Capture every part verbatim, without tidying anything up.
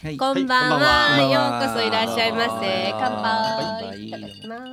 はい、 こんばんは、 はい、 ようこそいらっしゃいませ。乾杯、 乾杯いただきます。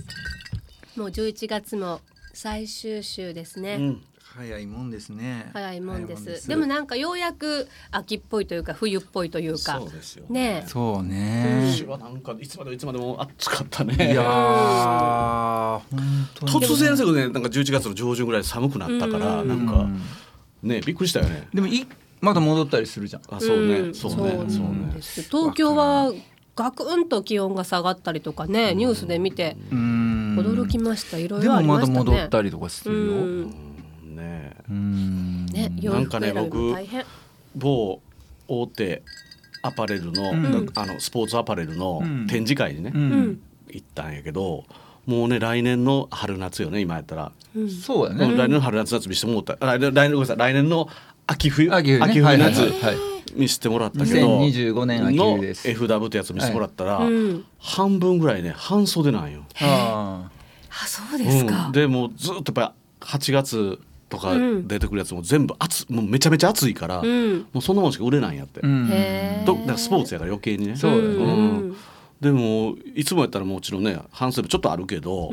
もうじゅういちがつも最終週ですね、うん、 早いもんですね。 早いもんです。ですでもなんかようやく秋っぽいというか冬っぽいというか、 そうですよね。 そうね。 今年はなんかいつまでいつまでも暑かったね。 いやー、本当に突然ですけどね、なんかじゅういちがつの上旬ぐらい寒くなったから、なんかね、びっくりしたよね。 でもいまだ戻ったりするじゃん。 あ、そうね、 うん、 そうね、 そうね。東京はガクンと気温が下がったりとかね、ニュースで見て驚きました。いろいろありましたね。 でもまだ戻ったりとかするよ。 うんね、 うんね、なんかね、僕某大手アパレルの、うん、あのスポーツアパレルの展示会にね、うん、行ったんやけど、もうね来年の春夏よね、今やったら、 うん、そうやね、 来年の春夏夏見せてもらった、来年来年ごめんなさい、来年の秋冬秋冬、ね、 秋冬夏、 はいはいはい、 見せてもらったけど、 にせんにじゅうごねん秋冬ですの エフダブリュー ってやつ見せてもらったら、 はい、うん、 半分ぐらいね半袖なんよ。 ああ、そうですか、 うん、でもうずっとやっぱはちがつとか出てくるやつも全部暑、もうめちゃめちゃ暑いから、うん、もうそんなもんしか売れないんやって、うん、とだからスポーツやから余計にね。 そうだよね、うん、 でもいつもやったらもちろんね半袖ちょっとあるけど、うん、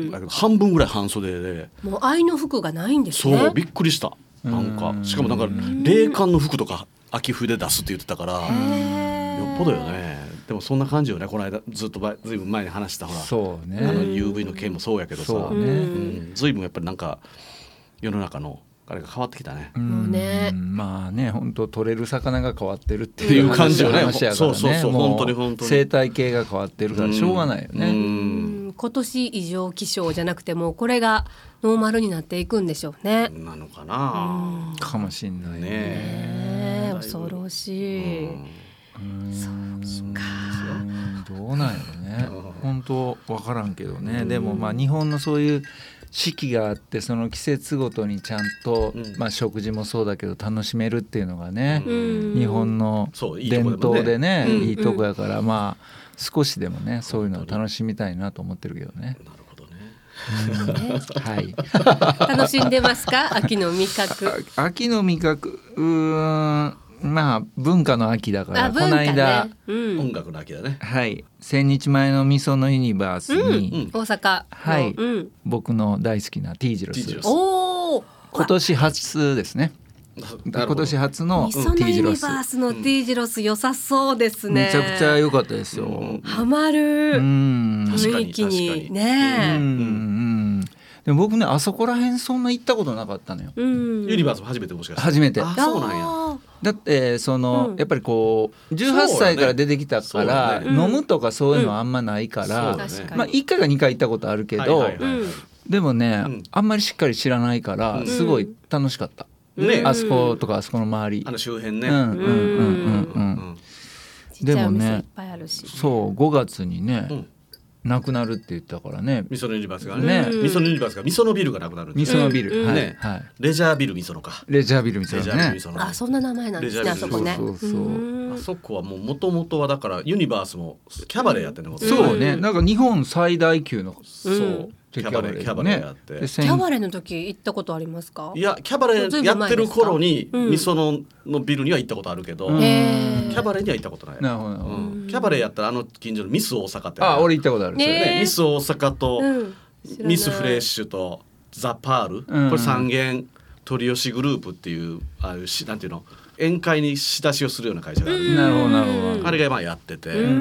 だけど半分ぐらい半袖で、 もう愛の服がないんですね。 そう、びっくりした。なんかしかもなんか冷感の服とか秋冬で出すって言ってたから、よっぽどよね。でもそんな感じよね。この間ずっとずいぶん前に話したほら、 そうね、 あの ユーブイ の件もそうやけどさ、 そうね、 うん、ずいぶんやっぱりなんか世の中のあれが変わってきたね。 もうね、 まあね、本当取れる魚が変わってるっていいう感じよね。 話やからね。 そうそうそう、 もう本当に本当に生態系が変わってるからしょうがないよね。 うんうん、今年異常気象じゃなくてもうこれがノーマルになっていくんでしょうね。 なのかな、 うん、かもしんないね。 ね、恐ろしい。うん、そうか、 どうなんやろね。本当わからんけどね。でもまあ日本のそういう四季があって、その季節ごとにちゃんと、うん、まあ、食事もそうだけど楽しめるっていうのがね、うん、日本の伝統でね、いいとこやから、まあ少しでもねそういうのを楽しみたいなと思ってるけどね。 なるほどね、 うん、はい。 楽しんでますか、秋の味覚。 秋の味覚、うーん、まあ文化の秋だから、 ね、 この間、 うん、音楽の秋だね。 はい、千日前のみそのユニバースに、 うん、大阪、 はい、うん、僕の大好きな T ジロス、お今年初ですね。今年初の T ジロス、 みそのユニバースの T ジロス良さそうですね。 めちゃくちゃ良かったですよ。 ハマる、うん、雰囲気にね。 うんうん、でも僕ね、あそこら辺そんな行ったことなかったのよ。 うん、 ユニバースも初めて。もしかして初めて。 あ、そうなんや。 だってその、うん、やっぱりこうじゅうはっさいから出てきたから、ね、飲むとかそういうのはあんまないから、うん、まあ、いっかいかにかい行ったことあるけど、はいはいはいはい、でもね、うん、あんまりしっかり知らないからすごい楽しかった、うん、あそことかあそこの周り、 あの周辺ね、 うんうんうんうんうん、でもね、そうごがつにね、うん、なくなるって言ったからね、 みそのユニバースがね、みそのユニバースがみそのビルがなくなる、 みそのビル、はいね、はい、レジャービルみそのか、 レジャービルみそのね、 あ、そんな名前なんですね、あそこね。 そうそうそう、 あそこはもう元々はだからユニバースもキャバレーやってるの、 うん、そうね、なんか日本最大級の、 そう、うん、キャバレー、キャバレーやって、 キャバレーの時行ったことありますか？ いや、キャバレーやってる頃にみそののビルには行ったことあるけど、うん、キャバレーには行ったことない。 なるほど、うん、 キャバレーやったらあの近所のミス大阪って、 あ、俺行ったことある、 ね、ミス大阪と、うん、ミスフレッシュとザ・パール、うん、これさん軒鳥吉グループっていう、ああいうし、なんていうの、宴会に仕出しをするような会社がある。 なるほどなるほど。 あれがまあやってて、うん、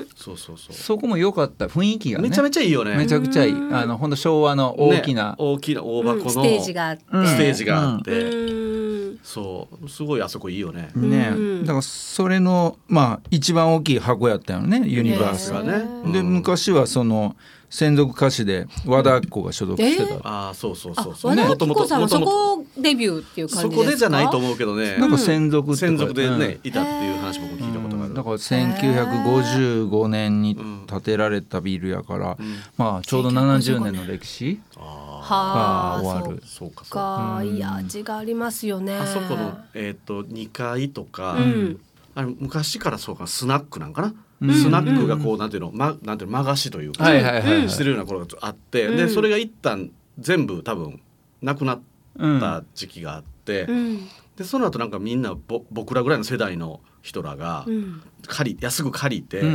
そうそうそう、 そこも良かった、雰囲気がねめちゃめちゃいいよね。 めちゃくちゃいい、あの本当昭和の大きな、 ね、大きな大箱の、うん、 ステージがあって、 ステージがあって、うん、そうすごいあそこいいよね。 ね、うん、だからそれのまあ一番大きい箱やったよね、ユニバースがね。で昔はその専属歌手で和田アキ子が所属してた、 えー、あ、そうそうそうそう、和田アキ子さんはそこデビューっていう感じですか？ そこでじゃないと思うけどね、 なんか専属専属でね、うん、いたっていう話僕聞いたことがある、 うん、だからせんきゅうひゃくごじゅうごねんに建てられたビルやから、うん、まあちょうどななじゅうねんの歴史が終わる。 そうか、そうか、いや味がありますよね。 あそこの、えー、とにかいとか、うん、あれ昔からそうかスナックなんかな、うん、スナックがこうなんていうの、ま、なんていうの、和菓子というか、はいはいはいはい、してるような頃があって、うん、でそれが一旦全部多分なくなった時期があって、うん、 でその後なんかみんなぼ僕らぐらいの世代の人らが借り安く借りて、うん、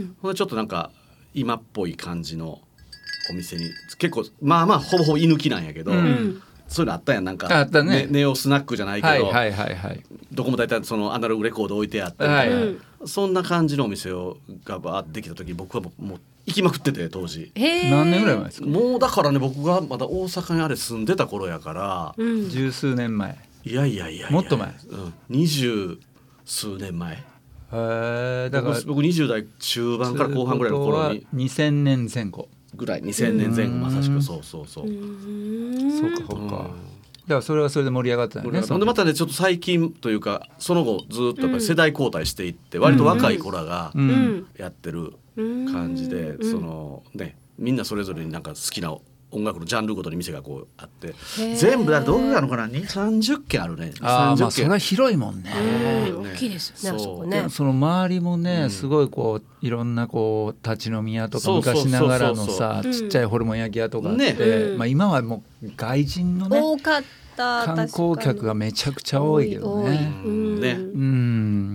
ほんでちょっとなんか今っぽい感じのお店に結構まあまあほぼほぼ居抜きなんやけど、うん、そういうのあったやんなんかあったね、 ね、ネオスナックじゃないけど、はいはいはいはい、どこも大体そのアナログレコード置いてあって、はいはい、そんな感じのお店をがバーってできた時僕はもう、もう行きまくってて当時。 何年ぐらい前ですか？ もうだからね僕がまだ大阪にあれ住んでた頃やから、 うん、十数年前。 いやいやいやいやもっと前、 うん、二十数年前。 へだから僕にじゅう代中盤から後半ぐらいの頃ににせんねんぜん後ぐらいにせんねんぜん後まさしくそうそうそう。うそうかそうか。だからそれはそれで盛り上がったよね。 そんでまたねちょっと最近というかその後ずっとやっぱり世代交代していって割と若い子らがやってる感じで、そのねみんなそれぞれになんか好きな音楽のジャンルごとに店がこうあって全部だどうなのかなにじゅう、さんじゅっけんあるね。 ああまあそれは広いもんね。 大きいですよねあそこね。 その周りもねすごいこういろんなこう立ち飲み屋とか昔ながらのさちっちゃいホルモン焼き屋とかあって、まあ今はもう外人のね多かった観光客がめちゃくちゃ多いけどね。 ね、うん、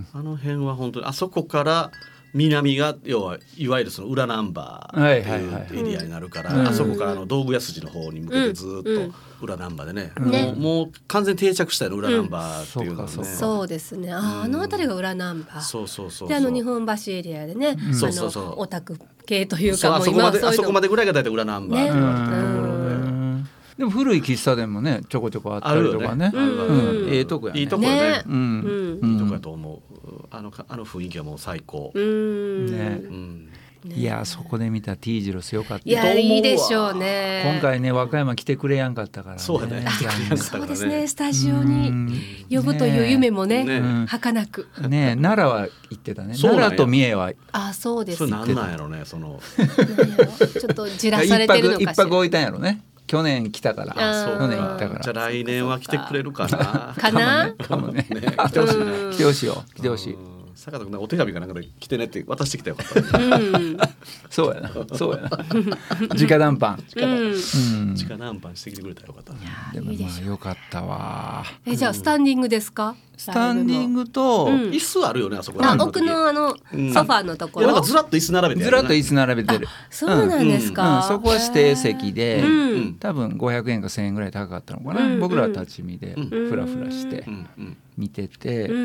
あの辺は本当にあそこから南が要はいわゆるその裏ナンバーっていうエリアになるから、はいはいはい、あそこからの道具屋筋の方に向けてずっと裏ナンバーでね、うん、もう、もう完全に定着したよ裏ナンバーっていうのはね、 うん、そうそうですね。あ、あの辺りが裏ナンバー、 そうそうそうそうであの日本橋エリアでね、うん、 そうそうそうオタク系というかそうもうあそこまで今はそういうのあそこまでぐらいが大体裏ナンバーって言われてるところで、ね、 でも古い喫茶店もねちょこちょこあったりとかね、 あるよね、うんうん、 ええとこやね。 いいとこやね、 ね、 うんうん、いいとこやと思う。あの、あの雰囲気はもう最高。 うんね、うんね、いやそこで見た T ジロスよかった。 いやいいでしょうね。 今回ね和歌山来てくれやんかったからね。 そうね。 そうですね。スタジオに呼ぶという夢もね、ねね儚く。 ね奈良は行ってたね。奈良と三重は。 あそうです。 それなんなんやろねその。 ちょっとじらされてるのかしら。 一泊置いたんやろね。去年来たから。 あそう去年行ったから。 じゃあ来年は来てくれるかな。 かな。 かもね。 ね来てほしいね。 来てほしいよ。来てほしい。 坂田君お手紙かなんかで来てねって渡してきたよかった、うん、 そうやなそうやな直談判直談判してきてくれたらよかった。 でもまあよかったわ。 えじゃあスタンディングですか？ スタンディングと、うん、 椅子あるよねあそこ。 あ奥のあのソファーのところ、 うん、なんかずらっと椅子並べてる、ね、 ずらっと椅子並べてる。 そうなんですか、 うんうん、そこは指定席で、うん、多分ごひゃくえんかせんえんぐらい高かったのかな、うん、僕らは立ち見でフラフラして見てて、うんうん、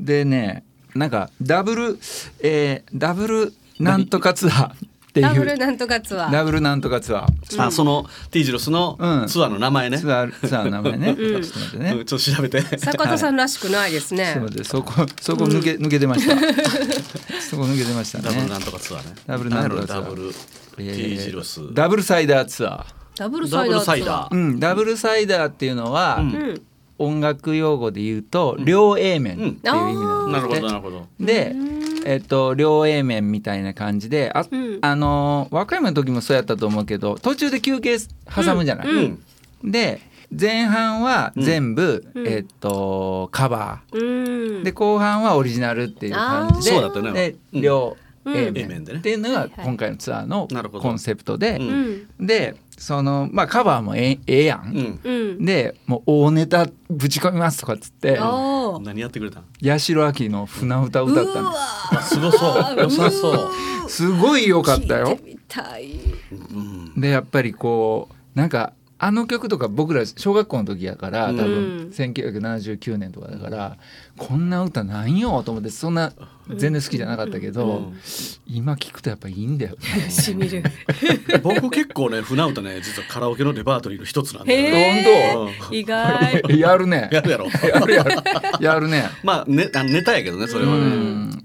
でねなんかダブル、えー、ダブルなんとかツアーっていうダブルなんとかツアーダブルなんとかツアー、 うん、あその T ジロスのツアーの名前ね、 うん、ツアーツアーの名前ね、 うん、ちょっと待ってね、うん、ちょっと調べて坂田さんらしくないですね、 はい、そこそこ抜け、うん、抜けてましたそこ抜けてましたね。 ダブルなんとかツアーねダブルなんとかツアーダブル T ジロス、えー、 ダブルサイダーツアーダブルサイダーツアー、 うん、ダブルサイダーっていうのは、うん音楽用語で言うと両 A 面っていう意味なんですね。 なるほどなるほど。 で、えっと両 A 面みたいな感じで、あ、うん、あの和歌山の時もそうやったと思うけど、途中で休憩挟むじゃない。うんうん、で前半は全部、うん、えっとカバー、うん、で後半はオリジナルっていう感じで、 そうだったね。 で両 A 面っていうのが今回のツアーのコンセプトで、でそのまあカバーもええやん、うん、でもう大ネタぶち込みますとかっつって何やってくれたん？ 八代亜紀の船歌歌ったの。 すごそう良さそうすごい良かったよ。 聞いてみたい。 でやっぱりこうなんかあの曲とか僕ら小学校の時やから多分せんきゅうひゃくななじゅうきゅうねんとかだから、うん、こんな歌なんよと思ってそんな全然好きじゃなかったけど、うんうん、今聞くとやっぱいいんだよね。 しみる僕結構ね船歌ね実はカラオケのレパートリーの一つなんで、 ね、 本当意外やるねやるやろやるやるやるねまあねネタやけどねそれはね、うん、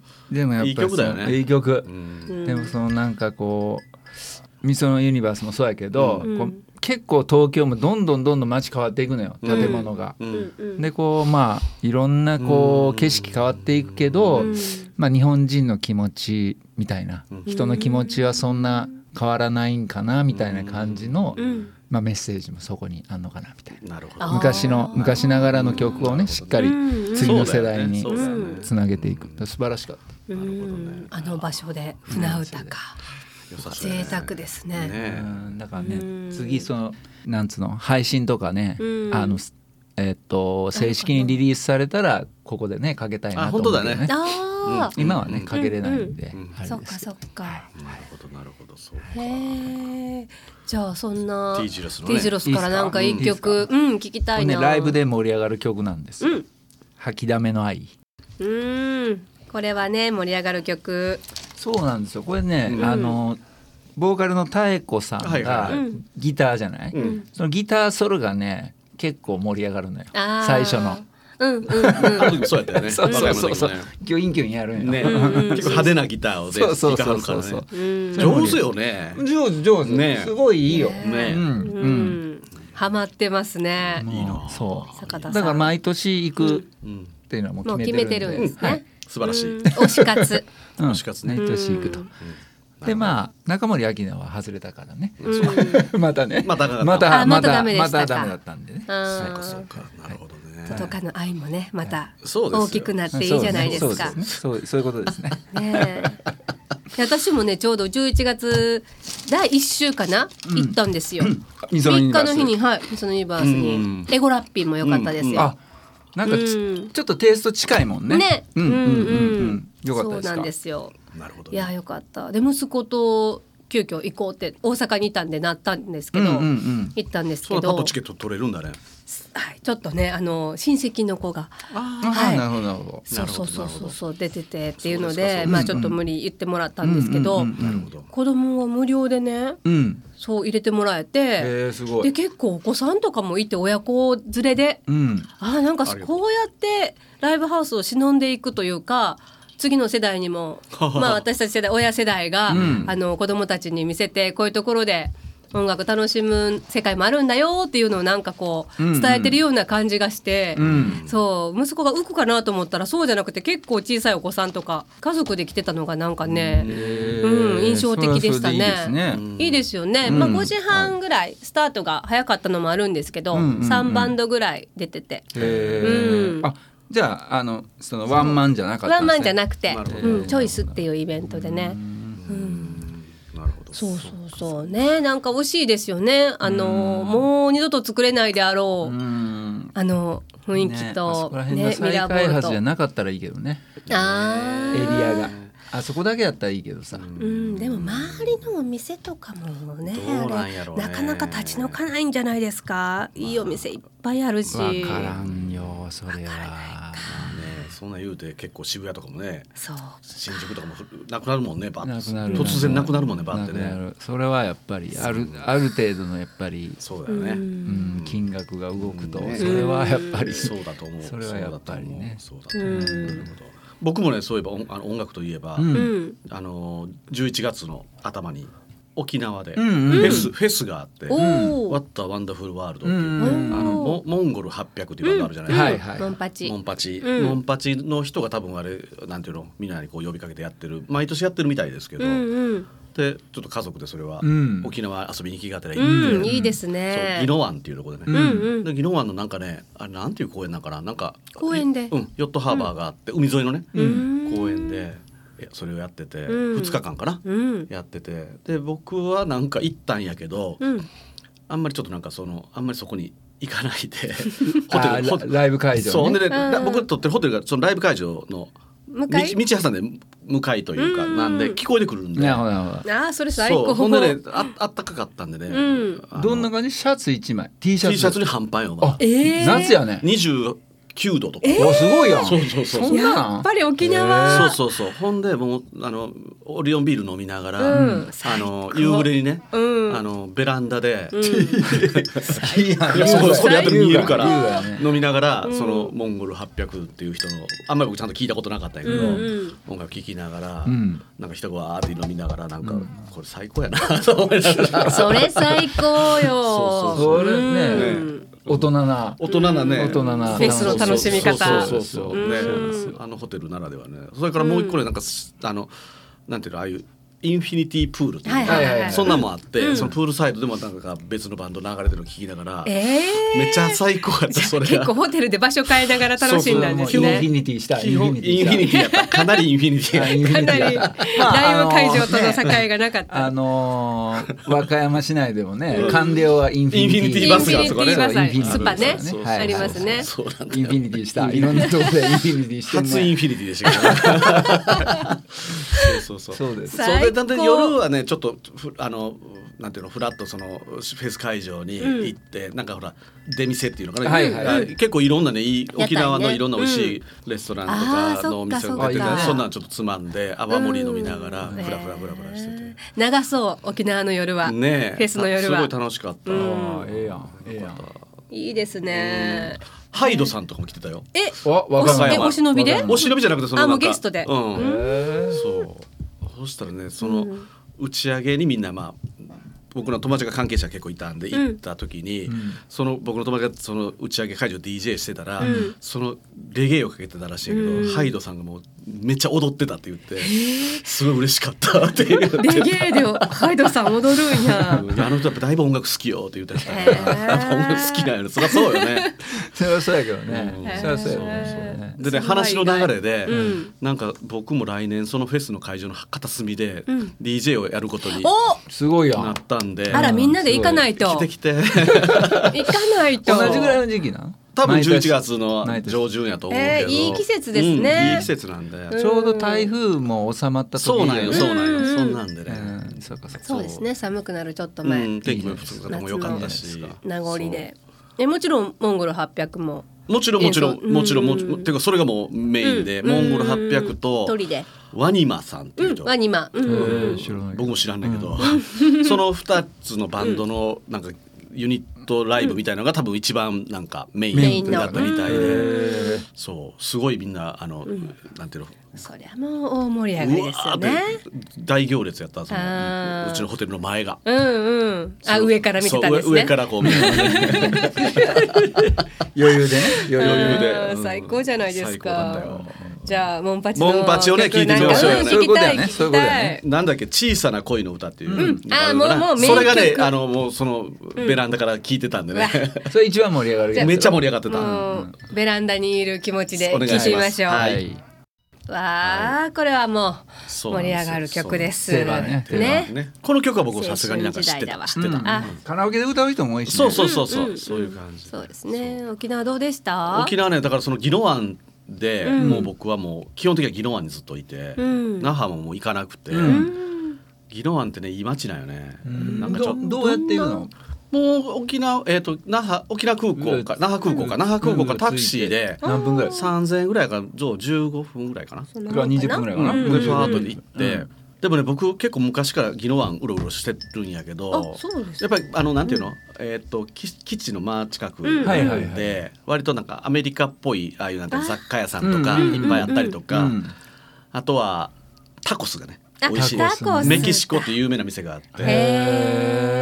でもやっぱりいい曲だよね。 いい曲、うん、でもそのなんかこうみそのユニバースもそうやけど、うん、こう結構東京もどんどんどんどん街変わっていくのよ建物が、うんうん、でこうまあいろんなこう景色変わっていくけど、うん、まあ日本人の気持ちみたいな、うん、人の気持ちはそんな変わらないんかなみたいな感じの、うんまあ、メッセージもそこにあんのかなみたいな。なるほど。昔の昔ながらの曲をねしっかり次の世代につなげていく、素晴らしかった。 なるほどね。あの場所で船歌か、贅沢ですね。 うんだからね次そのなんつうの配信とかね、あのえー、と正式にリリースされたらここでねかけたいなと思うけどね。 あ、 うん、今はねかけれないんで、 うんうんうん、そっかそっか、 なるほどなるほど、そうか。 へえ。じゃあそんな T ジロスの、 ね、T ジロスからなんか一曲、うん、聞きたいな。 ね、ライブで盛り上がる曲なんですよ、うん、吐きだめの愛。 うん、これはね盛り上がる曲。 そうなんですよ。これね、うん、あのボーカルの妙子さんがギターじゃない、うん、そのギターソロがね結構盛り上がるのよ、最初の。 うんうんうん、 そうやったよね。 そうそうそうそう。ギョインギョインやるんよ。ね、 結構派手なギターをで弾かはるからね。上手よね。 上手上手ね。すごいいいよ。ね。うんうん。ハマってますね。 いいな。そう。だから毎年行くっていうのはもう決めてるんですね。 素晴らしい。 推し活。 推し活ね。 毎年行くと。でまあ中森明菜は外れたからね。またね。 またまたまたダメでしたか。 またダメだったんでね。 そうかそうか。なるほど。 とかの愛もねまた大きくなっていいじゃないですか。 そうそういうことですね。 ねえ私もねちょうどじゅういちがつだいいっ週かな、うん、行ったんですよ。みっかの日にはいみそのユニバースにエゴラッピーも良かったですよ。うんうん、あなんかち、うん、ちょっとテイスト近いもんね。 ね、 うんうんうんうん、よかったですか。 そうなんですよ。 なるほど、 ね。いやよかった。で息子と急遽行こうって大阪にいたんでなったんですけど、うんうんうん、行ったんですけど、 そのパッとチケット取れるんだね。 はい、ちょっとねあの親戚の子がはい、なるほどなるほど、 そうそうそうそうそう出ててっていうのでまあちょっと無理言ってもらったんですけど、子供は無料でね、うん、そう入れてもらえて、 えー、すごい。 で結構お子さんとかもいて親子連れで、うん、あなんかこうやってライブハウスを忍んでいくというか。次の世代にもまあ私たち世代親世代が、うん、あの子供たちに見せてこういうところで音楽楽しむ世界もあるんだよっていうのをなんかこう伝えてるような感じがして、うんうん、そう息子が浮くかなと思ったらそうじゃなくて結構小さいお子さんとか家族で来てたのがなんかね、うん、印象的でしたね。それはそれでいいですね。いいですよね、うんまあ、ごじはんぐらいスタートが早かったのもあるんですけど、うんうんうん、さんバンドぐらい出てて、 うん、あじゃあ、あのそのワンマンじゃなかったんですね。 ワンマンじゃなくて、うん、チョイスっていうイベントでね。 なるほど。 そうそうそうね、なんか惜しいですよね。あのもう二度と作れないであろう、うんあの雰囲気と、ねね、再開発じゃなかったらいいけどね。 あエリアがあそこだけやったらいいけどさ、 うん、でも周りのお店とかも ね, あれなかなか立ち退かないんじゃないですか。いいお店いっぱいあるし。 分からんよそれは。 そんな言うて結構渋谷とかもね、 そう新宿とかもなくなるもんね。バッなくなる突然なくなるもんね。バッてね。 それはやっぱりあるある程度のやっぱりそうだよね、うん、 金額が動くと、ね、それはやっぱりそうだと思う。 それはやっぱりね。 そうだと思う。なるほど。僕もねそういえば 音, あの音楽といえば、うん、あのじゅういちがつの頭に沖縄でフェス、うん、フェスがあって、うん、What a Wonderful World っていう、うん、あの モ, モンゴルはっぴゃくっていうバンドあるじゃないですか、うんはいはい、 モンパチモンパチ、うん、モンパチの人が多分あれなんていうのみんなにこう呼びかけてやってる毎年やってるみたいですけど、うんうん、でちょっと家族でそれは、うん、沖縄遊びに行きがてら行って、 うん、いいですね。 宜野湾っていうところでね、うんうん、で宜野湾のなんかねあれなんていう公園なんかななんか公園で、 うん、ヨットハーバーがあって、うん、海沿いのね、うん、公園でそれをやってて、うん、ふつかかんかな、うん、やっててで僕はなんか行ったんやけど、うん、あんまりちょっとなんかそのあんまりそこに行かないでホテルホテルライブ会場、ね、 そうで、ね、僕撮ってるホテルがそのライブ会場の道, 道挟んで向かいというかなんで聞こえてくるんで、 ああそれ最高。 そうほんでね あ, あったかかったんでね、うん、 どんな感じシャツいちまい T シャツ T シャツに半パンよ、まあえー、夏やねにじゅうきゅうどとか、 えー、すごいやん。 そうそうそうそんなやっぱり沖縄、 えー、そうそうそうほんでもうあのオリオンビール飲みながら、うん、あの夕暮れにね、うん、あのベランダで、うん、いやそうそれやったら見えるから飲みながら、うん、そのモンゴルはっぴゃくっていう人のあんまり僕ちゃんと聞いたことなかったんやけど、うん、音楽聴きながら、うん、なんか人がわーって飲みながらなんか、うん、これ最高やなと思いながらそれ最高よ。 そうそうそれね、うん大人な大人なね大人なフェスの楽しみ方。 そうそうそうそうね、あのホテルならではね。それからもう一個ねなんかあのなんていうのああいうインフィニティプールっていうのが、はいはいはい、そんなんもあって、うん、そのプールサイドでもなんか別のバンド流れてるの聞きながら、えー、めっちゃ最高やった。それが結構ホテルで場所変えながら楽しんだんですね。 インフィニティしたインフィニティやったかなりインフィニティかなりライブ会場との境がなかった、 あのー、和歌山市内でもね、官僚はインフィニティバスがあそこね、 スパね、ありますね。 インフィニティしたいろんなところでインフィニティしてるね。 初インフィニティでしたからねそうそうそうそうです。それで夜はねちょっとあのなんていうのフラッとそのフェス会場に行って、うん、なんかほら出店っていうのかな、はいはいはい、結構いろんなねいい沖縄のいろんな美味しいレストランとかのお店が出てて、うん、そんなんちょっとつまんで泡盛飲みながらフラフラフラフラしてて、 長そう沖縄の夜は、ね、フェスの夜はすごい楽しかった、うん、 ええやんええやんいいですね、 うん、ハイドさんとかも来てたよ。 えおしお忍びでお忍びじゃなくてそのなんかあもうゲストで、 うん、そうそしたらねその打ち上げにみんなまあ僕の友達が関係者結構いたんで行った時に、うん、その僕の友達がその打ち上げ会場 ディージェー してたら、うん、そのレゲエをかけてたらしいけど、うん、ハイドさんがもうめっちゃ踊ってたって言ってすごい嬉しかったって言ってレゲエでハイドさん踊るんやあの人やっぱだいぶ音楽好きよって言ってたから音楽好きなんやろそりゃそうよねそりゃそうやけどね、うん、そりゃそうやよね。 でね話の流れで、うん、なんか僕も来年そのフェスの会場の片隅で ディージェー をやることにすごいやなったんで、 あらみんなで行かないと来てきて行かないと同じぐらいの時期な多分じゅういちがつの上旬やと思うけど、 えー、いい季節ですね、 うん、いい季節なんでちょうど台風も収まった時そうなんよそうなんよ、うん、そんなんでね、 うん、そうかそうかそうですね寒くなるちょっと前、うん、 天気もも良かったし名残でえもちろんモンゴルはっぴゃくももちろんもちろんもちろんもちろんていうかそれがもうメインで、うん、モンゴルはっぴゃくとワニマさんっていう人、 うん、ワニマ、うんうん、僕も知らんねんけど、うん、そのふたつのバンドのなんかユニットライブみたいなのが多分一番なんかメインだったみたいで、うん、そうすごいみんなあの、うん、なんていうのそりゃもう大盛り上がりですよね。 大行列やったそのうちのホテルの前が、 うんうん、あ上から見てたんですね。 上からこう見てたね余裕でね余裕で、 うん、最高じゃないですか。最高だったよ。じゃあモンパチのモンパチをね聞いてみましょうよね。 そういうことやね。そういうことやね。 なんだっけ小さな恋の歌っていう、 うん、あもうもう名曲それがねあのもうそのベランダから聞いてたんでね、 うん、それ一番盛り上がる。 めっちゃ盛り上がってた、 うん、ベランダにいる気持ちで聞いてみましょう。はい、わあこれはもう盛り上がる曲です。 定番ね。 ねねこの曲は僕さすがになんか知ってた知ってた、うん、 カラオケで歌う人も多いし、ね、 そうそうそうそう、うん、そういう感じ。 そうですね。沖縄どうでした？ 沖縄ねだからその宜野湾で、うん、もう僕はもう基本的には宜野湾にずっといて、うん、那覇ももう行かなくて、うん、宜野湾ってねいい街だよね、うん、なんかちょど, どうやって行くの？ もう沖縄えっ、ー、と那覇沖縄空港か那覇空港か那覇空港かタクシーで何分ぐらい？ さんぜんえんぐらいかじゅうごふんぐらいかな。 それはにじゅっぷんぐらいかな。 でファーッと行って、うん、でもね僕結構昔から宜野湾うろうろしてるんやけど、やっぱりあのなんていうの、うん、えっ、ー、と基地の真近くで、うんはいはいはい、割となんかアメリカっぽいああいうなんて雑貨屋さんとかいっぱいあったりとか、うんうんうん、あとはタコスがね美味しいですメキシコっていう有名な店があって、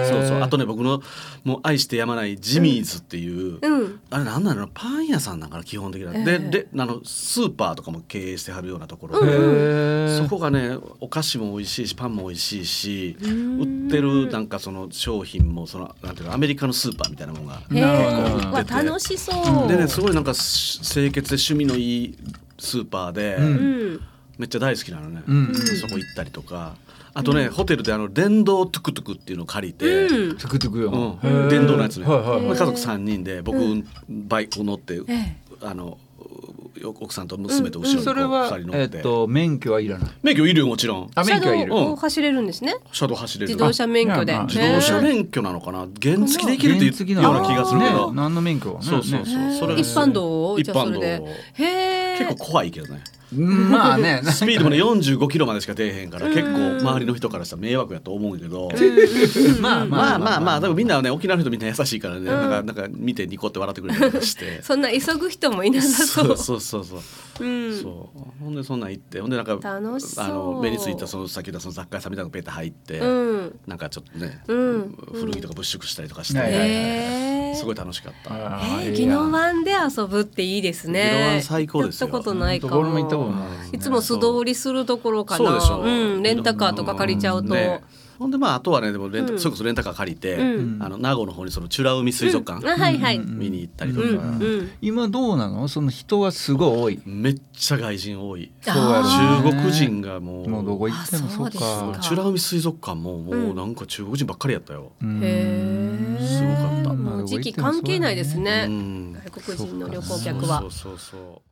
そうそうあとね僕のもう愛してやまないジミーズっていう、うん、あれなんなのパン屋さんなんかな基本的なでであのスーパーとかも経営してはるようなところで、そこがねお菓子も美味しいしパンも美味しいし売ってるなんかその商品もそのなんていうのアメリカのスーパーみたいなものが売ってて楽しそうでねすごいなんか清潔で趣味のいいスーパーで、うんめっちゃ大好きなのね、うんうん、そこ行ったりとかあとね、うん、ホテルであの電動トゥクトゥクっていうのを借りて、 うん、トゥクトゥクよ、 うん、電動のやつね、はいはいはい、家族さんにんで僕、うん、バイクを乗って、あの奥さんと娘と後ろにこうふたり乗って、うんうん、それは、えー、っと免許はいらない？ 免許いるよもちろん。 あ免許はいる。 車道を走れるんですね。 車道走れる。 自動車免許で。 自動車免許なのかな。原付でいけるっていうような気がするけど。 何の免許はね。 そうそうそう。それ一般道を一般道。へー。結構怖いけどね。 まあねスピードもねよんじゅうごキロまでしか出えへんから結構周りの人からしたら迷惑やと思うけどまあまあまあまあでもみんなはね沖縄の人みんな優しいからね、うん、なんかなんか見てニコって笑ってくれたりとかしてそんな急ぐ人もいなさそうそうそうそうそう、うん、そうほんでそんなん行ってほんでなんか楽しそうあの目についたその先だその雑貨屋さんみたいなのペッて入って、うん、なんかちょっとね、うん、古着とか物色したりとかして、 へすごい楽しかった。 えー、宜野湾で遊ぶっていいですね。 宜野湾最高ですよ。 やったことないかも。 も行ったことないですね。 いつも素通りするところかな。 そうでしょ、 うん、レンタカーとか借りちゃうと、 ね、ほんでまああとはねでもレンタ、うん、それこそレンタカー借りて、うん、あの名護の方にその美ら海水族館、うんはいはい、見に行ったりとか、うんうん、 今どうなの？その人はすごい多い。 めっちゃ外人多い。 そうやろね、中国人がもうもうどこ行ってもそうか。 美ら海水族館ももうなんか中国人ばっかりやったよ。 うん、へすごかった。 もう時期関係ないですね、うん、外国人の旅行客は。 そうそうそうそう。